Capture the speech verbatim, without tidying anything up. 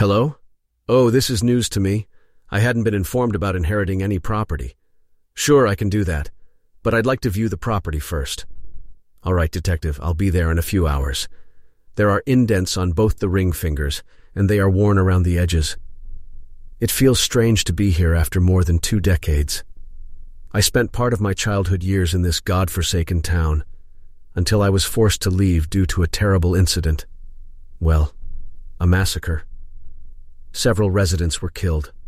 Hello? Oh, this is news to me. I hadn't been informed about inheriting any property. Sure, I can do that, but I'd like to view the property first. All right, detective, I'll be there in a few hours. There are indents on both the ring fingers, and they are worn around the edges. It feels strange to be here after more than two decades. I spent part of my childhood years in this godforsaken town, until I was forced to leave due to a terrible incident. Well, a massacre. Several residents were killed.